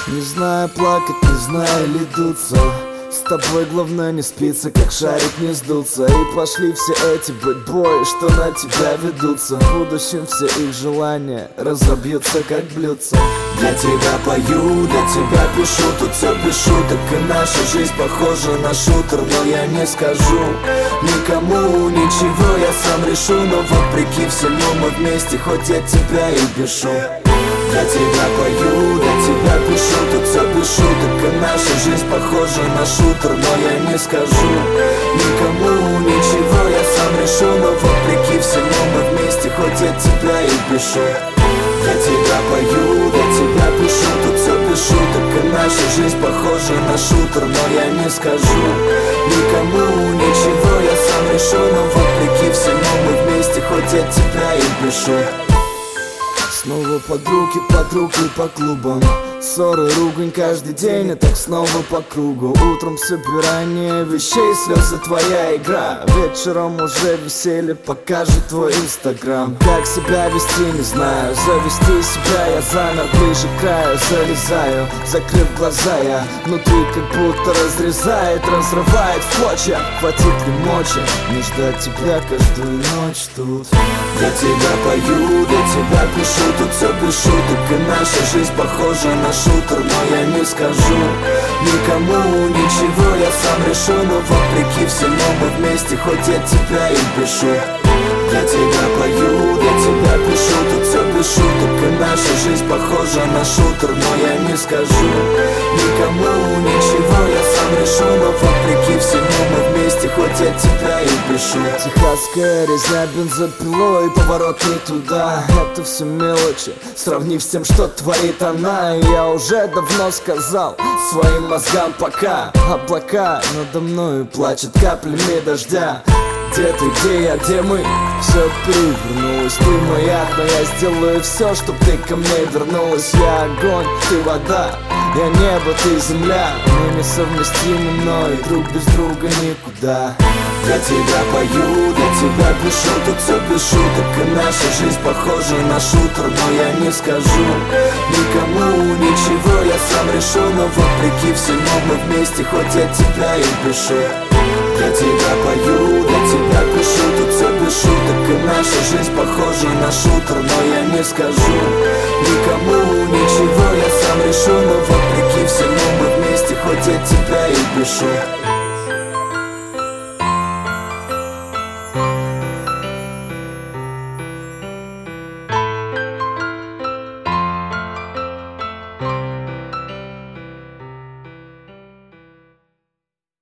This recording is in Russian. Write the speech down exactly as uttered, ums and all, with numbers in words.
Не знаю плакать, не знаю ли дуться. С тобой главное не спится, как шарик не сдуться. И пошли все эти бэтбои, что на тебя ведутся. В будущем все их желания разобьются, как блюдца. Для тебя пою, для тебя пишу, тут все без шуток. И наша жизнь похожа на шутер, но я не скажу никому ничего, я сам решу. Но вопреки всему мы вместе, хоть я тебя и бешу. Для тебя пою, для тебя пишу, тут все без шуток. И наша жизнь похожа на шутер, но я не скажу никому ничего, я сам решу. Но вопреки всему мы вместе, хоть я тебя и бешу. Для тебя пою, для тебя пишу, тут все без шуток. И наша жизнь похожа на шутер, но я не скажу никому ничего, я сам решу. Но вопреки всему мы вместе, хоть я тебя и бешу. Снова подруги, подруги по клубам. Ссоры, ругань каждый день, и так снова по кругу. Утром собирание вещей, слезы твоя игра. Вечером уже веселье, покажет твой инстаграм. Как себя вести, не знаю, завести себя я замер. Ближе к краю залезаю, закрыв глаза я. Внутри как будто разрезает, разрывает в клочья. Хватит ли мочи не ждать тебя каждую ночь тут? Для тебя пою, для тебя пишу, тут все без шуток. И наша жизнь похожа на шутер, но я не скажу никому ничего, я сам решу. Но вопреки всему мы вместе, хоть я тебя и бешу. Для тебя пою, для тебя пишу, тут все без шуток. И наша жизнь похожа на шутер, но я не скажу никому ничего, я сам решу. Но вопреки всему мы вместе, хоть я тебя и бешу. Техасская резня бензопилой, поворот не туда. Это все мелочи, сравнив с тем, что творит она. И я уже давно сказал своим мозгам пока. Облака надо мною плачут каплями дождя. Где ты, где я, где мы? Все перевернулось, ты моя, но я сделаю все, чтоб ты ко мне вернулась. Я огонь, ты вода, я небо, ты земля. Мы несовместимы, но и друг без друга никуда. Для тебя пою, для тебя пишу, тут все без шуток. И наша жизнь похожа на шутер, но я не скажу никому ничего, я сам решу. Но вопреки всему мы вместе, хоть я тебя и бешу. Для тебя пою, для тебя пишу, тут все без шуток. И наша жизнь похожа на шутер, но я не скажу никому ничего, я сам решу. Но вопреки всему мы вместе, хоть я тебя и бешу.